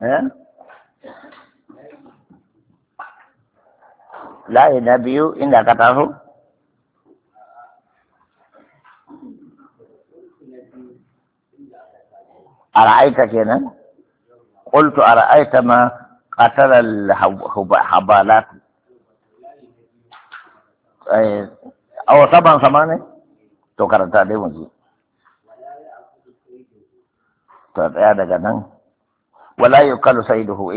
eh layi na biyu inda ka taso ara'aita kenan qultu ara'aita ma qatala al-habalat aw saban samane to karanta dai mu ji to tsaya daga nan wala yuqalu sayduhu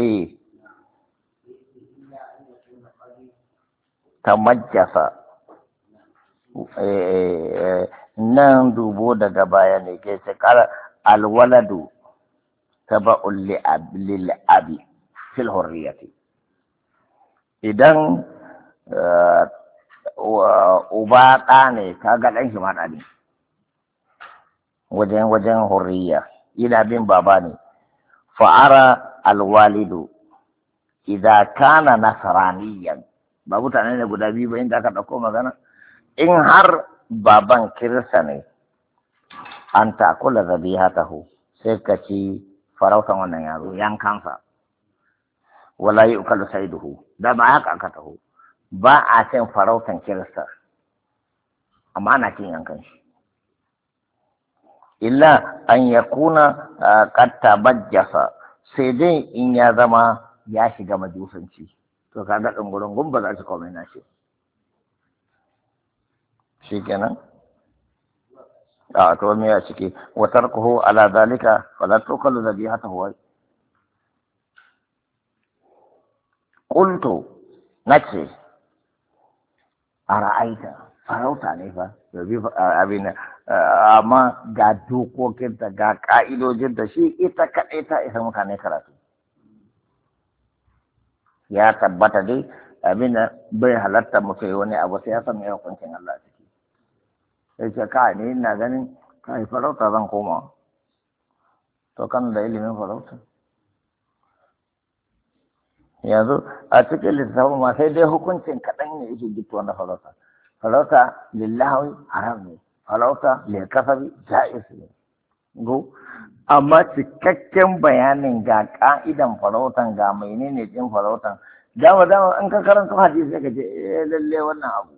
tamajjasa nan dubo daga baya ne ke ce kara alwaladu taba'un lil abi fil hurriyati idan uba ɗa ne kaga ɗan shi ma ɗa ne wajen hurriya ina bin baba ne fa'ara alwalidu idza kana nasraniyan ba mutane ne guda biyu ba inda aka ɗauko magana in har baban kirista ne an takula zabihatahu sai ka ci farautan wannan yaro yankansa wala yi ukalu saiduhu da ba haka aka taho ba a cin farautan kirista amma ana cin yankan shi illa an yakuna qad tabajjasa sai dai in ya zama ya shiga majusanci to kaga ɗungurungun ba za su komai na shi kenan a to me ya ciki wa tarkuhu ala zalika fala tuqalu dhabihatahu qultu nace ara'aita farauta ne fa abin amma ga dokokinta ga ka'idojinta shi ita kaɗai ta isa mutane karatu ya tabbata dai abin bai halatta mutu wani abu sai ya san mai hukuncin Allah ciki sai ce ka ne ina ganin kai farauta zan koma to kan da ilimin farauta yanzu a cikin littafin ma sai dai hukuncin kaɗan ne yake gittuwa na farauta farauta lillahi haram ne farauta lilkasabi jaiz ne go amma cikakken bayanin ga ka'idan farautan ga menene din farautan dama an ka karanta hadisi sai ka ce lalle wannan abu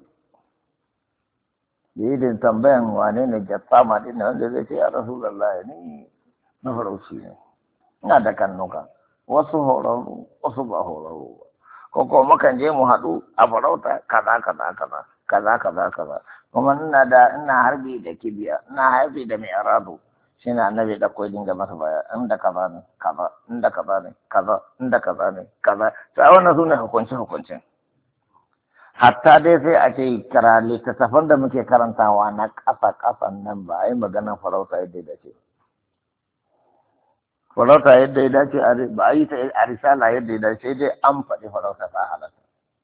yidin tambayan wane ne jassama din wanda zai ce ya rasulullah ni na farauci ne ina da kannuka wasu horarru wasu ba horarru ko kuma mukan je mu haɗu a farauta kaza kuma ina harbi da kibiya ina harbi da mai arado shi na annabi da koyi dinga masa baya inda kaza ne kaza inda kaza ne kaza inda kaza ne kaza sai wannan sune hukuncin hatta dai sai a ce kara littattafan da muke karantawa na ƙasan nan ba a yi maganar farauta yadda ya dace farauta yadda ya dace ba a yi ta a risala yadda ya dace dai an faɗi farauta ta halatta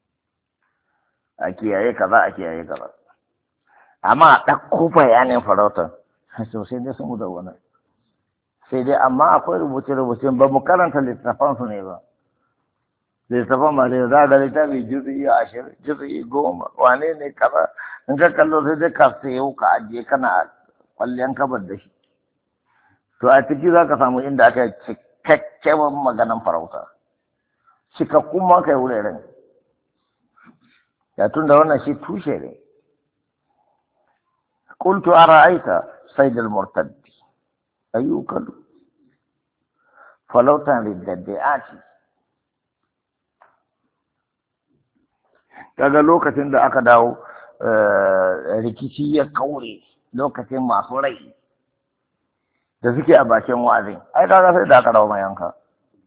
a kiyaye kaza amma a ɗauko bayanin farautar sosai dai sun da wani sai dai amma akwai rubuce-rubuce ba mu karanta littattafan su ne ba littattafan ba da za ga littafi juzu'i 20 juzu'i 10 wane ne kaza in ka kallo sai dai ka sayo ka ajiye kana kwallon kabar da shi to a ciki za ka samu inda aka cikakken maganan farauta cikakkun ma kai wuraren ya tun da wannan shi tushe ne قلت أرأيت صيد المرتد أيوكل فلو كان للدعاة kaga lokacin da aka dawo rikici ya kaure lokacin masu rai da suke a bakin wa'azin ai kaga sai da aka dawo mayanka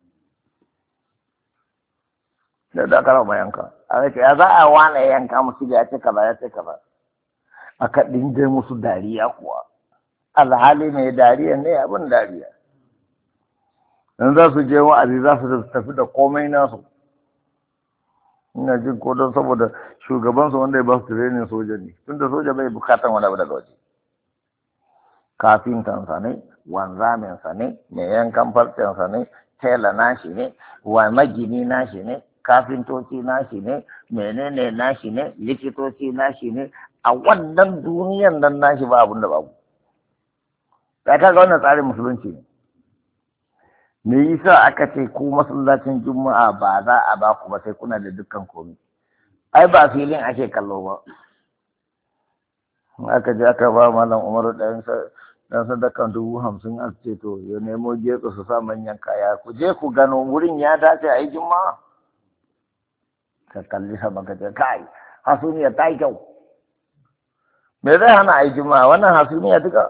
a rike ya za a wane yanka musu ya ce kaza aka dinga musu dariya kuwa alhali mai dariya ne abin dariya in za su je wa'azi za su tafi da komai nasu ina jin ko don saboda shugabansu wanda ya ba su training soja ne tunda soja bai bukatan wani abu daga waje kafintansa ne wanzaminsa ne mai yankan farcensa ne tela nashi ne wa magini nashi ne kafintoci nashi ne menene nashi ne likitoci nashi ne a wannan duniyan nan nashi ba abun da babu sai kaga wannan tsarin musulunci ne me yasa aka ce ku masallacin juma'a ba za a ba ku ba sai kuna da dukkan komai? Ai ba filin ake kallo ba. Aka je aka ba malam Umaru dan sadakan 50,000 a ce to ya nemo getso su sa manyan kaya ku je ku gano wurin ya dace a yi juma'a. Ka kalli sama ka ce kai hasumiya ta yi kyau. Me zai hana a yi juma'a wannan hasumiya duka?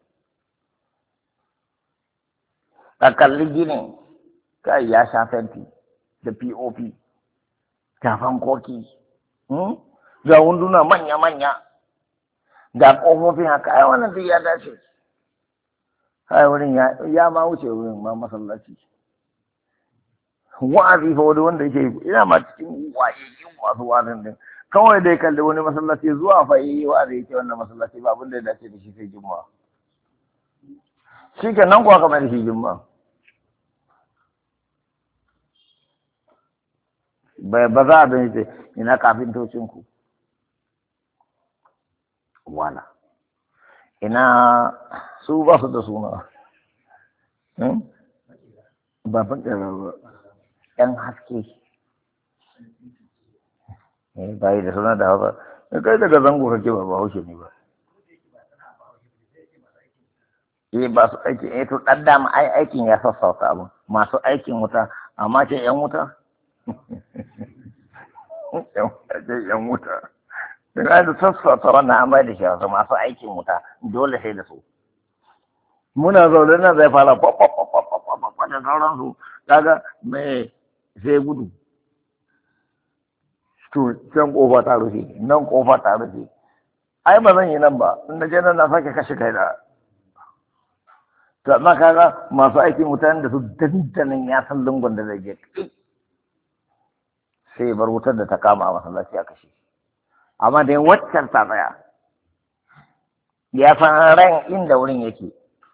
Ka kalli ginin kai ya sha fenti da POP ta fankoki ga wunduna manya-manya ga ƙofofin haka ai wannan duk ya dace. Ai wurin ya ma wuce wurin ma masallaci. Wa'azi fa wani wanda yake ina ma cikin wayayyun masu wa'azin din kawai dai kalli wani masallaci zuwa fa yi wa'azi yake wannan masallaci ba abin da ya dace da shi sai juma'a. Shi ke nan kuwa kamar shi juma'a. Ba za a bin ce ina kafintocinku wala ina su ba su da suna ba fakira ba ɗan haske bayi da suna da hausa kai daga zango kake ba haushe ne ba ba su aiki to ɗan dama aikin ya sassauta abu masu aikin wuta amma ce yan wuta yan wuta da da sassauta wannan an bai da shi wasu masu aikin wuta dole sai da su muna zaune nan zai fara kwakwakwakwakwakwa da sauransu kaga mai sai gudu to can kofa ta rufe nan kofa ta rufe ai ba zan yi nan ba in na je nan na sake kashe kai da to amma kaga masu aikin wuta da su dandanan ya san lungun da zai je sai bar wutar da ta kama a masallaci a kashe amma dai waccan ta tsaya ya san ran inda wurin yake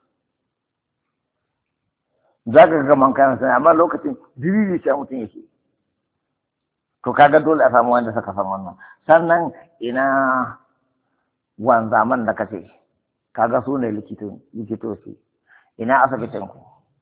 za ka ga man kayan sani amma lokacin diriri sai mutum yake to kaga dole a samu wanda suka san wannan sannan ina wanzaman da kace kaga su ne likitoci ina asibitin ku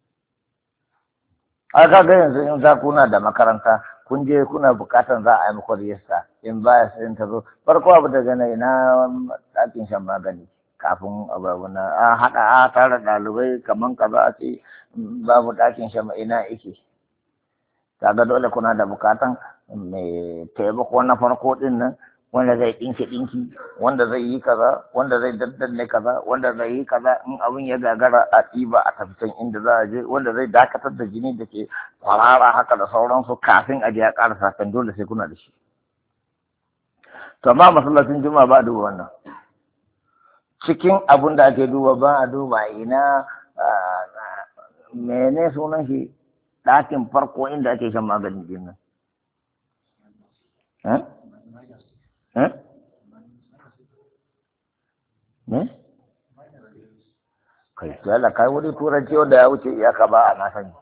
a kaga yanzu in za kuna da makaranta kun je kuna bukatan za a yi muku rijista in baya sai ta zo farko abu daga na ina ɗakin shan magani kafin abu na a haɗa a tara ɗalibai kaman kaza a ce babu ɗakin shan ina yake kaga dole kuna da bukatan mai taimako na farko din nan wanda zai ɗinki wanda zai yi kaza wanda zai daddanne kaza wanda zai yi kaza in abin ya gagara a ɗiba a tafitan inda za a je wanda zai dakatar da jini da ke kwarara haka da sauransu kafin a je a ƙara sakan dole sai kuna da shi to amma masallacin juma'a ba a duba wannan cikin abin da ake duba ba a duba ina mene sunan shi ɗakin farko inda ake shan maganin jinin ne? Kai, yalla kai wani turanci wanda ya wuce iyaka ba a na sani.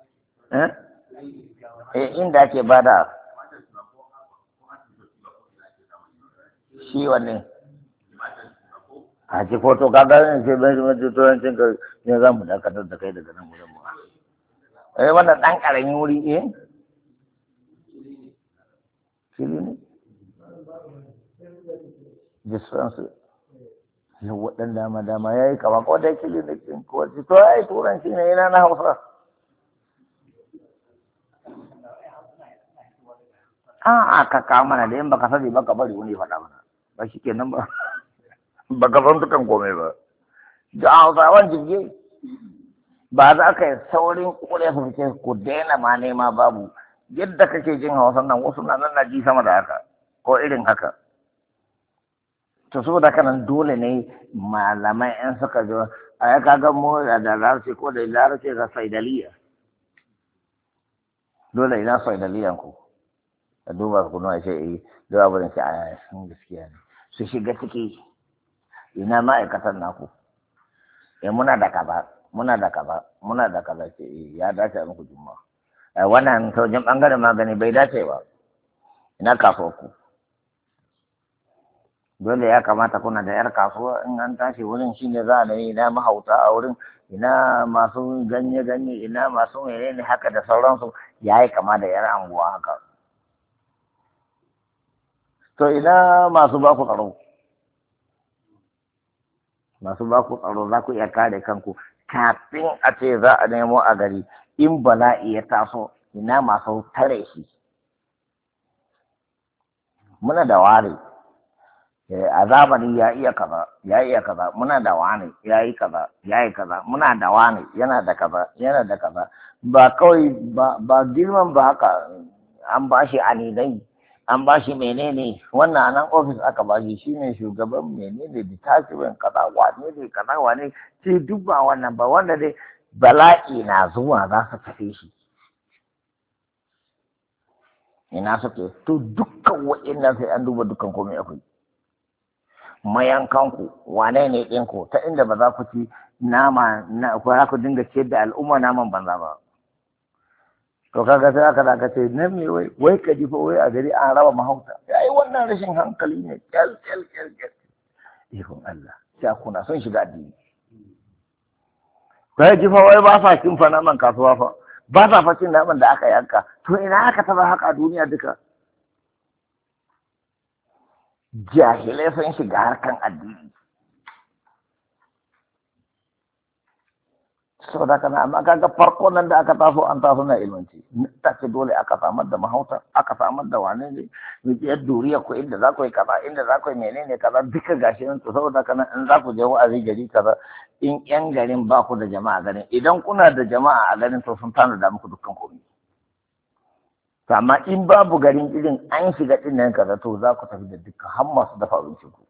Inda ake bada shi wanne? A ci foto kaga ne ce bai zama turancin ka ne za mu dakatar da kai daga nan wurin mu. Wannan ɗan ƙaramin wuri Shiri ne? Dispense. Waɗanda dama ya yi kama ko da yake da cikin kowace to ya yi turanci ne yana na hausa a ka kawo mana da yin baka sani baka bari wani faɗa mana ba shi kenan ba baka san dukan komai ba da hausawan jirgi ba za ka yi saurin kure su fice ku daina ma nema babu yadda kake jin hausan nan wasu na nan na ji sama da haka ko irin haka to saboda haka nan dole ne malamai in suka zo a ya kaga mu da larabci ko da larabci ga saidaliya dole ina saidaliyan ku a duba ku nuna ce da abin shi a sun gaskiya ne su shiga ciki ina ma'aikatan naku muna da kaza ce ya dace a muku juma'a wannan taujin bangaren magani bai dace ba ina kasuwa ku dole ya kamata kuna da yar kasuwa in an tashi wurin shine za a yi na mahauta a wurin ina masu ganye-ganye, ina masu menene haka da sauransu, ya yi kama da yar anguwa haka. To ina masu baku tsaro? Masu baku tsaro za ku iya kare kanku kafin a ce za a nemo a gari, in bala'i ya taso ina masu tare shi. Muna da ware. A zamani ya iya kaza, ya iya kaza, muna da wani ya yi kaza, ya yi kaza, muna da wani yana da kaza, yana da kaza. Ba kawai ba girman ba haka an ba shi anidai, an ba shi menene, wannan nan ofis aka ba shi ne shugaban menene detachment kaza, wane ne kaza, wane ce duk ba wannan ba, wanda dai bala'i na zuwa za su tafi shi. Ina suke, to dukkan wa'innan sai an duba dukkan komai akwai. Mayankanku wane ne ɗinku ta inda ba za ku ci nama ko za ku dinga ciyar da al'umma naman banza ba. To kaga sai aka ce nan me wai ka ji fa wai a gari an raba mahauta, ai wannan rashin hankali ne kyal ihun Allah sai kuna son shiga addini. Kai ji fa wai ba sa cin fa naman kasuwa fa, ba sa fa cin naman da aka yanka, to ina aka taba haka a duniya duka. Jahilai sun shiga harkan addini. Sau da kana amma kaga farko nan da aka taso an taso na ilmanci. Ta ce dole aka samar da mahauta, aka samar da wane ne, mijiyar duriya ko inda za ku yi kaza, inda za ku yi menene kaza, duka gashi nan to saboda kana in za ku je wa'azi gari kaza, in yan garin ba ku da jama'a garin, idan kuna da jama'a a garin to sun tanada muku dukkan komai. Amma in babu garin irin an shiga ɗin nan kaza to za ku tafi da dukkan har masu dafa abincin ku.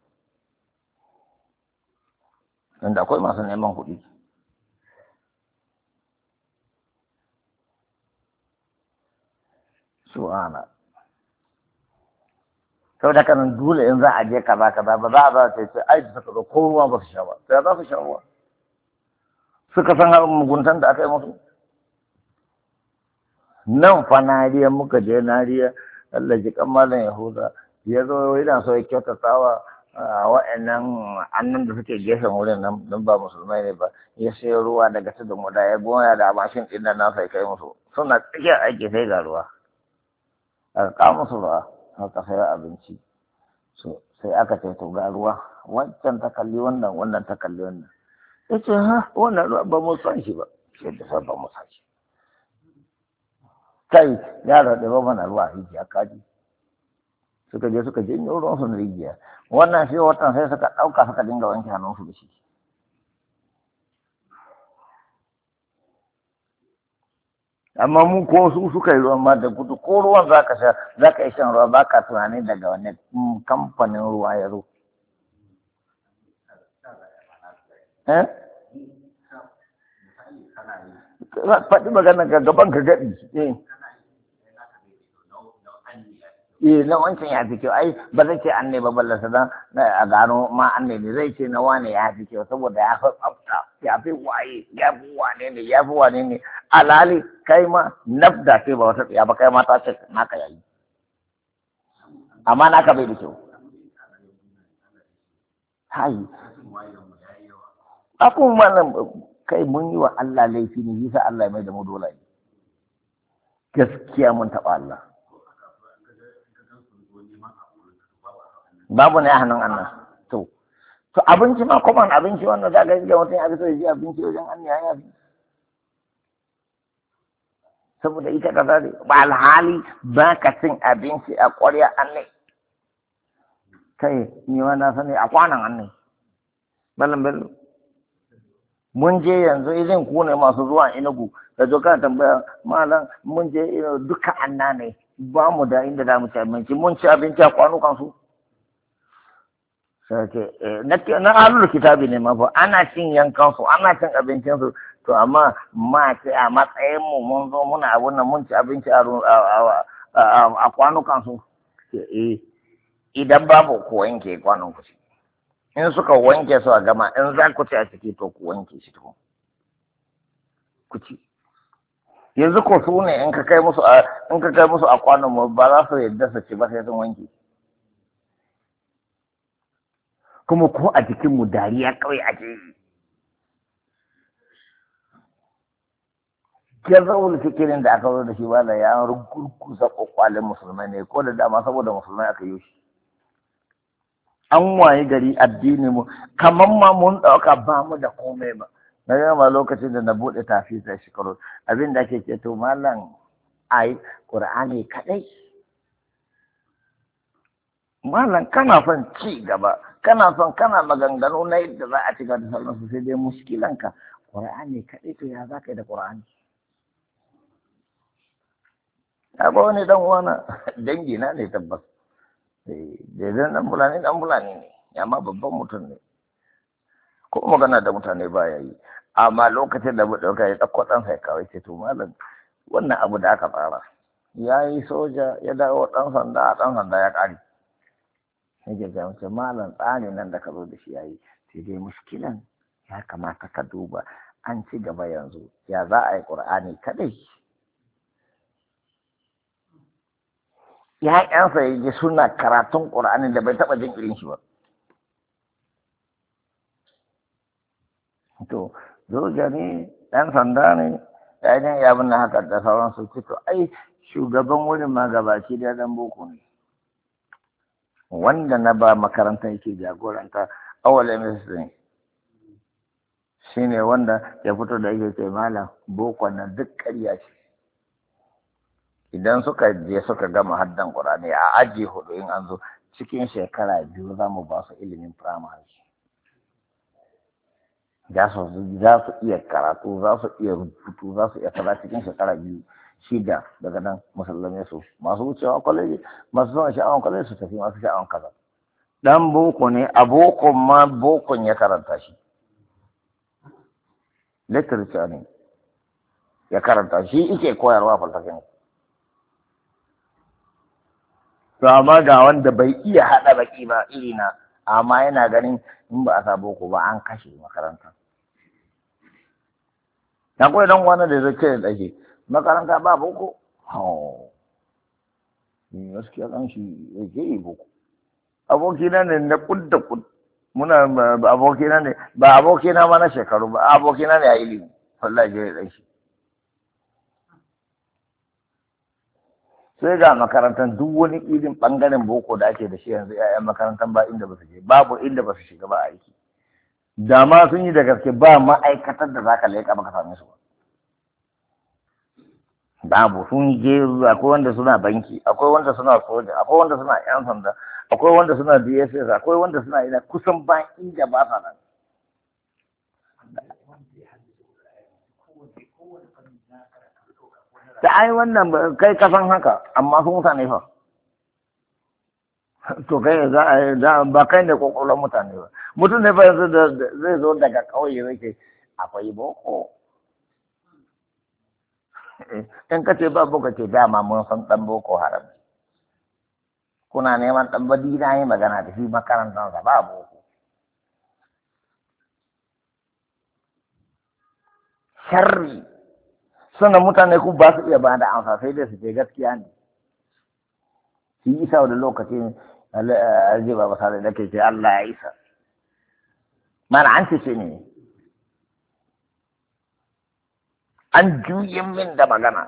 Inda akwai masu neman kuɗi. Su'ana. Sau da kanan dole in za a je kaza kaza ba za a za ce ai da suka zo ko ruwa ba su sha ba. Sai za su sha ruwa. Suka san har muguntan da aka yi musu. Nan fa nariya muka je nariya Allah ji kan malam Yahuda ya zo yana so ya kyautatawa wa'annan annan da suke gefen wurin nan don ba musulmai ne ba, ya sayo ruwa daga tudun wada ya goya da mashin ɗin nan nasa ya kai musu, suna tsakiyar aiki sai ga ruwa aka kawo musu ruwa aka sayo abinci, so sai aka ce to ga ruwa wancan ta kalli wannan, wannan ta kalli wannan, ya ce ha wannan ruwa ba mu san shi ba, sai da sa ba mu san shi. Kai yaro da ba mana ruwa rijiya kaji suka je suka janyo ruwan su na rijiya, wannan shi watan sai suka ɗauka suka dinga wanke hannunsu da shi. Amma mu ko su suka yi ruwan ma da gudu ko ruwan za ka sha za ka yi shan ruwa ba ka tunani daga wani kamfanin ruwa ya zo. Faɗi magana ga gaban ka gaɗi. Na wancan ya fi kyau, ai ba zai ce an ne ba ballasa dan a gano ma an ne zai ce na wane ya fi kyau saboda ya fi tsafta, ya fi waye, ya fi wane ne, ya fi wane ne, alali kai ma nafda ce ba wata tsaya ba kai ma ta ce naka yayi. Amma naka bai da kyau. Hai. Akun malam kai mun yi wa Allah laifi ne, yasa Allah ya mai da mu dole. Gaskiya mun taɓa Allah. Babu ne a hannun Allah. To abinci ma kuma abinci wannan za ga ga mutum ya fito ya ji abinci wajen an ya fi. Saboda ita ka zare ba alhali ba ka cin abinci a ƙwarya an ne. Kai ni ma na sani a kwanan an ne. Bello bello. Mun je yanzu irin ku ne masu zuwa Enugu da zo kana tambaya malam mun je duka anna ne ba mu da inda za mu ci abinci, mun ci abinci a kwanukan su. Na alul kitabi ne ma fa ana cin yankan su ana cin abincin su to amma ma ce a matsayin mu mun zo muna abun nan mun ci abinci a kwanukan su. Idan babu ku wanke kwanon ku ci, in suka wanke su a gama in za ku ci a ciki to ku wanke shi to ku ci. Yanzu ko su ne in ka kai musu a kwanon mu ba za su yadda su ci ba sai sun wanke. Kuma ko a jikinmu dariya kawai ake yi. gazaul fikirin da aka zo da shi wala ya rugurguza kwakwalen musulmai ne ko da dama saboda musulmai aka yi shi. An waye gari addini mu kamar ma mun ɗauka ba mu da komai ba. Na gama lokacin da na buɗe tafi sai shekaru abin da ake ce to malam ai Qur'ani kadai. Malam kana son ci gaba, kana son kana maganganu na yadda za a ci gaba da sauransu sai dai muskilanka Qur'ani kadai to ya za ka yi da Qur'ani? Akwai wani dan uwana dangi na ne tabbas. Da zan dan bulani ne, amma babban mutum ne. Ko magana da mutane ba ya yi. Amma lokacin da mu ɗauka ya ɗauko ɗansa ya kawai ce to malam wannan abu da aka tsara. Ya yi soja ya dawo ɗan sanda ya ƙare. Nake ga mace malam tsari nan da ka zo da shi ya yi. Sai dai muskilan ya kamata ka duba an ci gaba yanzu ya za a yi Ƙur'ani kaɗai. ‘Ya'yansa ya ji suna karatun Ƙur'ani da bai taɓa jin irin shi ba. To, zoja ne, ɗan sanda ne, ɗayan yabin na haka da sauransu ce to, ai, shugaban wurin ma gabaci da ɗan boko ne. Wanda na ba makarantar yake jagoranta, awal MS ne. Shi ne wanda ya fito da yake ce malam boko na duk ƙarya ce. Idan suka je suka gama haddan Qur'ani a aji 4 in an zo cikin shekara 2 za mu ba su ilimin firamare. Za su iya karatu, za su iya rubutu, za su iya kaza cikin shekara 2 shida daga nan musallame su masu wucewa kwaleji masu zuwa sha'awan kwaleji su tafi masu sha'awan kaza. Dan boko ne a bokon ma bokon ya karanta shi. Literature ne ya karanta shi ike koyarwa falsafin. To amma ga wanda bai iya haɗa baki ba irina amma yana ganin in ba a sa boko ba an kashe makaranta. Na koyi dan wani da zai ce da ɗake makaranta ba boko? Gaskiya kan shi yake yi boko. Abokina ne na kud da kud. Muna abokina ne ba abokina ma na shekaru ba abokina ne a ilimi. Wallahi je da shi. Sai ga makarantar duk wani irin ɓangaren boko da ake da shi yanzu ‘ya'yan makarantar ba inda ba su je babu inda ba su shiga ba aiki da ma sun yi da gaske ba ma'aikatar da za ka leƙa baka same su ba babu sun je akwai wanda suna banki akwai wanda suna soja akwai wanda suna ‘yan sanda akwai wanda suna DSS akwai wanda suna ina kusan ba inda ba sa nan da ai wannan kai kasan haka amma sun mutane fa to kai za ba kai ne kokolon mutane ba mutum ne fa yanzu da zai zo daga kauye yake akwai boko in ka ce ba boko ce dama mun san dan boko haram kuna neman dan badi na yi magana da shi makarantar sa ba boko sharri sannan mutane ku ba su iya ba da amsa sai dai su ce gaskiya ne shi isa da lokacin aljiba ba sai da ke ce Allah ya isa mana an ce ne an juyin min da magana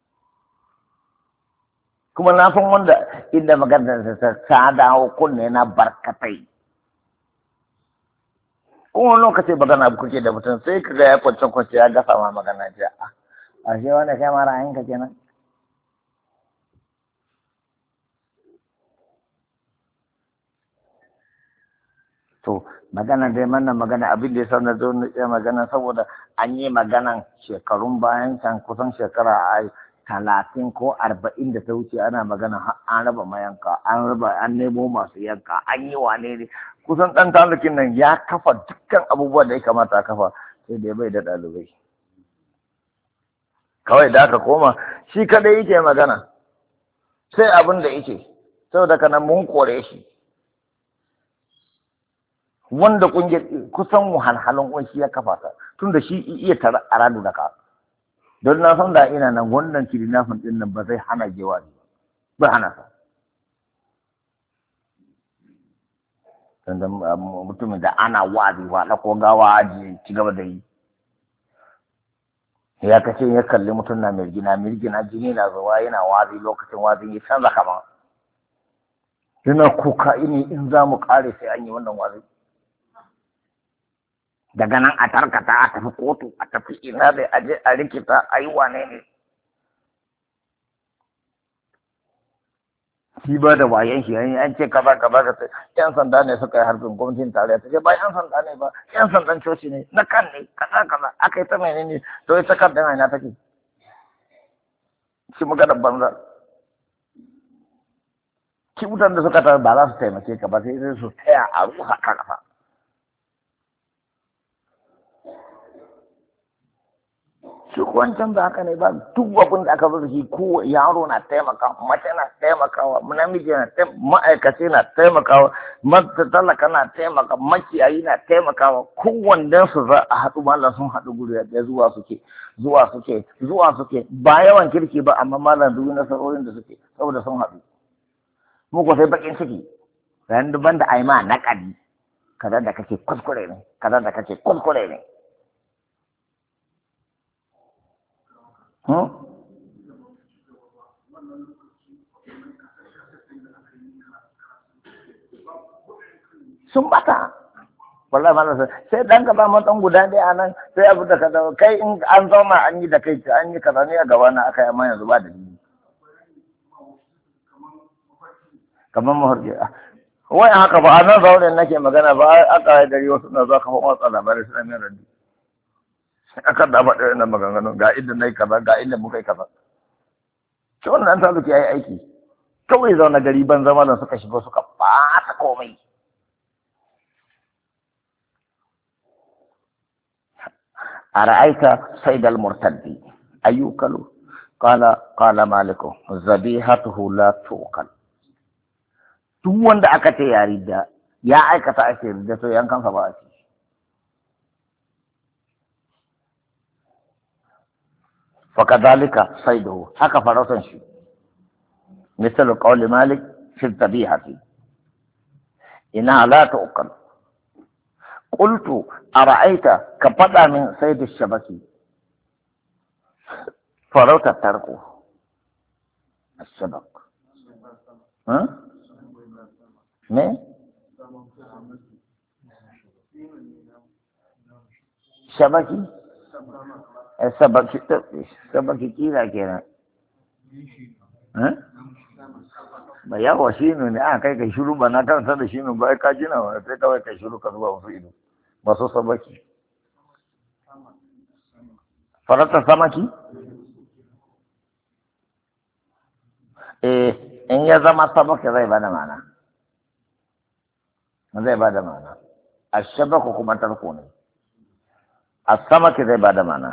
kuma na san wanda inda magana ta dawo kunne na barkatai kuma lokacin magana kuke da mutum sai ka ga ya kwance ya gasa ma magana ce a shi wanda kai mara yanka kenan to magana dai mana magana abin da ya sanar da wani magana saboda an yi maganan shekarun bayan can kusan shekara 30 ko 40 da ta wuce ana magana an raba mayanka an nemo masu yanka an yi wane ne kusan ɗan talakin nan ya kafa dukkan abubuwan da ya kamata a kafa sai dai bai da ɗalibai kawai da aka koma shi kadai yake magana sai abin da yake saboda kana mun kore shi wanda kungiyar kusan wahalhalun kunshi ya kafa ta tunda shi iya tara aradu da ka don na san da ina nan wannan kidnapping din nan ba zai hana jewa ba hana sa tunda mutumin da ana wadi wa ko gawa aji ci gaba da yi ya kace ya kalli mutum na mirgina jini na zuwa yana wazi lokacin wazi ya canza kama yana kuka ini in za mu kare sai an yi wannan wazi daga nan a tarkata a tafi kotu a tafi ina da aje a rikita a yi wane ne shi ba da wayan shi an ce kaza yan sanda ne suka yi harbin gwamnatin tarayya ta ce ba yan sanda ne ba yan sandan coci ne na kan ne kaza aka yi ta menene to ita kan da ina take shi magana banza kibutan da suka tarar ba za su taimake ka ba sai su taya a ruha ka kafa shi wancan da haka ne ba duk abin da aka zo da shi ko yaro na taimakawa mace na taimakawa namiji na ma'aikaci na taimakawa talaka na taimaka makiyayi na taimakawa kowannen su za a haɗu malam sun haɗu guri da zuwa suke ba yawan kirki ba amma malam duk nasarorin da suke saboda sun haɗu mu ko sai bakin ciki ran duban da ai ma naƙadi kaza da kake kuskure ne sun bata wallahi malam sai dan ka ba mu dan guda dai anan sai abu da kaza kai in an zauna an yi da kai an yi kaza ne a gaba na aka yi amma yanzu ba da ni kamar mahurji wai haka ba a nan zauren nake magana ba aka yi gari wasu na zuwa kafa watsa labarai suna min radi aka da faɗi wannan maganganun ga inda na yi kaza ga inda muka yi kaza shi wannan ta zuki ya yi aiki kawai zauna gari ban zama da suka shigo suka ɓata komai a ra'aita saidal murtaddi ayyukalu qala maliku zabihatuhu la tuqal duk wanda aka ce ya ridda ya aikata ake ridda to yankansa ba a ci fakadhalika saiduhu haka farautan shi misalu qawli malik fi dhabihati ina la tuqal qultu ara'aita ka fada min saidu shabaki farauta tarko الشبك ها me shabaki sabaki kira kenan ba yawa shi ne a kai kai shiru ba na karanta da shi ne ba ka jina wa sai kawai kai shiru ka zuba wasu ido masu sabaki farata samaki in ya zama sabaki zai bada mana ashabaku kuma tarko ne as-samaki zai bada mana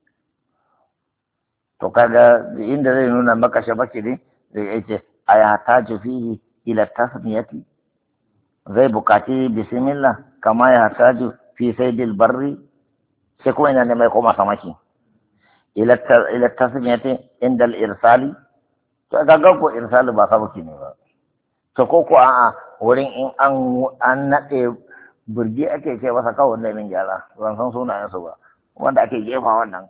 to kaga inda zai nuna maka shabaki ne zai yace ayataju fihi ila tasmiyati zai bukati bismillah kama ya taju fi saydil barri sai ko ina ne mai koma samaki ila tasmiyati inda al-irsali to kaga ko irsali ba sabaki ne ba to ko a'a wurin in an nade burgi ake ce masa kawai wanda min gyara ban san sunayensu ba wanda ake jefa wannan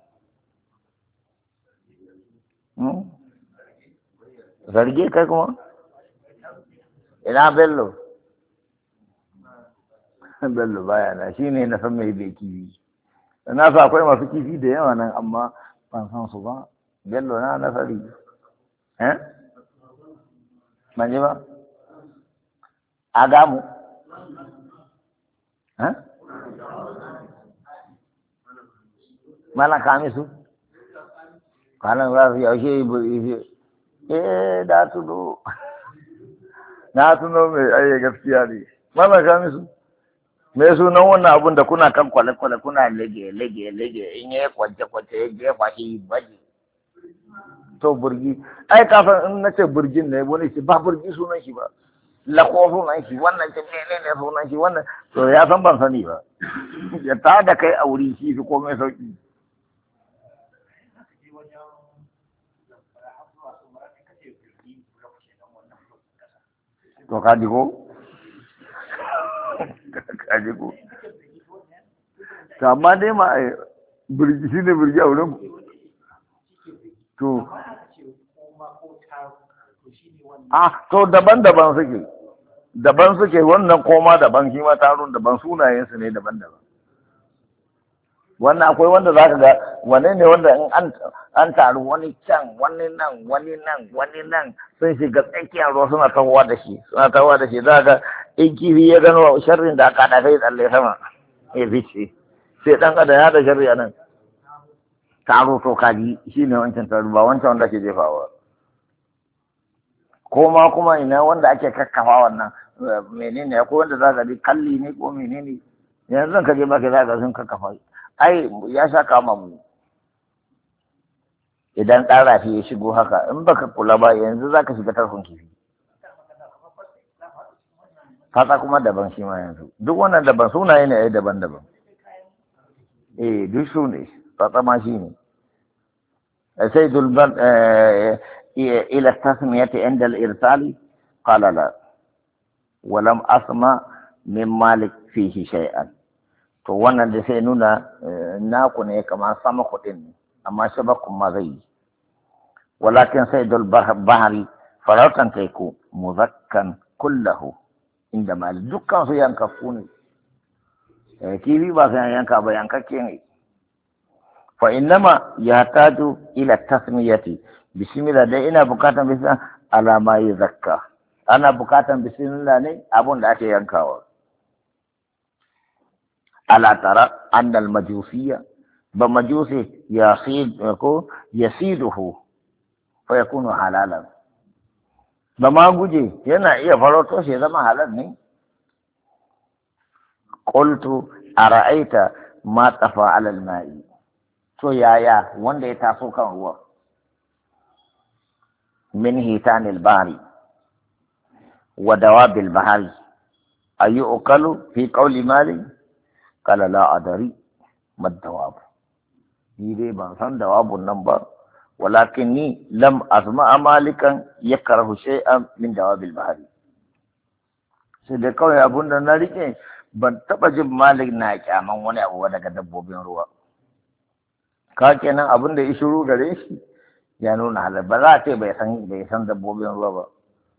zarge kai kuma ina bello baya na shi ne na san mai bai kifi na sa akwai masu kifi da yawa nan amma ban san su ba bello na nasari ban ji ba agamu malam kamisu kanan za su yaushe da tuno na tuno mai aye gaskiya ne malam kamisu me sunan wannan abun da kuna kan kwale-kwale kuna lege in yi kwance ya jefa shi baji to burgi ai kafin in na ce burgin ne wani ce ba burgi sunan shi ba lako sunan shi wannan ce ne sunan shi wannan to ya san ban sani ba ya ta da kai a wuri shi fi komai sauki to ka digo to amma dai ma burgi shi ne burgi a wurin to to daban-daban suke wannan koma daban shi ma tarun daban sunayensu ne daban-daban. Wannan akwai wanda za ka ga wane ne wanda in an taru wani can wani nan sun shiga tsakiyar ruwa suna tawowa da shi za ga in kifi ya gano sharrin da aka da kai tsalle sama ya fice sai dan kada ya da sharri a nan taro to kaji shi ne wancan taro ba wancan wanda ke jefawa ko ma kuma ina wanda ake kakkafa wannan menene akwai wanda za ka ji kalli ne ko menene yanzu zan kaje maka za ka sun kakkafa ai ya sha kama mu idan ɗan rafi ya shigo haka in baka kula ba yanzu za ka shiga tarkon kifi fata kuma daban shi ma yanzu duk wannan daban sunaye ne ai daban-daban duk su ne fata ma shi ne sai dulban ila tasmiyati inda al-irsali qala la walam asma min malik fihi shay'an to wannan da sai nuna naku ne kamar sama kuɗin ne amma shabakun ma zai yi walakin sai dul bahari farautan teku muzakkan kullahu inda mali dukkan su yankakku ne kifi ba sai yanka ba yankakke ne fa innama yahtaju ila tasmiyati bismillah dai ina bukatan bismillah alama yi zakka ana bukatan bismillah ne abun da ake yankawa ألا ترى أن المجوسية بمجوسي يصيده فيكون حلالا بما قجي هنا إيه فلوتوش إذا ما حلال قلت أرأيت ما طفى على الماء تو يا وان دي تاسو كان هو من هيتان البحر ودواب البحر أيؤكل في قول مالي قال لا أدري ما الدواب يدي بانسان دواب النمبر ولكني لم أسمع مالكا يكره شيئا من دواب البحر سيدكو يا أبونا ناريكي ban taɓa jin malik na kyaman wani abu daga dabbobin ruwa ka kenan abin da ya shiru gare shi ya nuna halar ba za a ce bai san dabbobin ruwa ba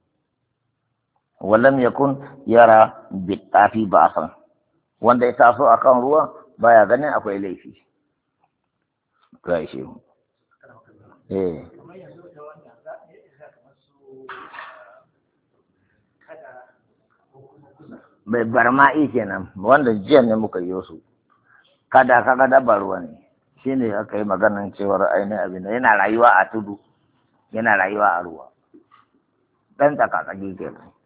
walam yakun yara bittafi ba san wanda ya taso a kan ruwa baya ganin akwai laifi ga shi bai barma'i kenan wanda jiya ne muka yi su kada dabar ruwa ne shi ne aka yi maganan cewar ainihin abin da yana rayuwa a tudu yana rayuwa a ruwa ɗan tsakatsaki kenan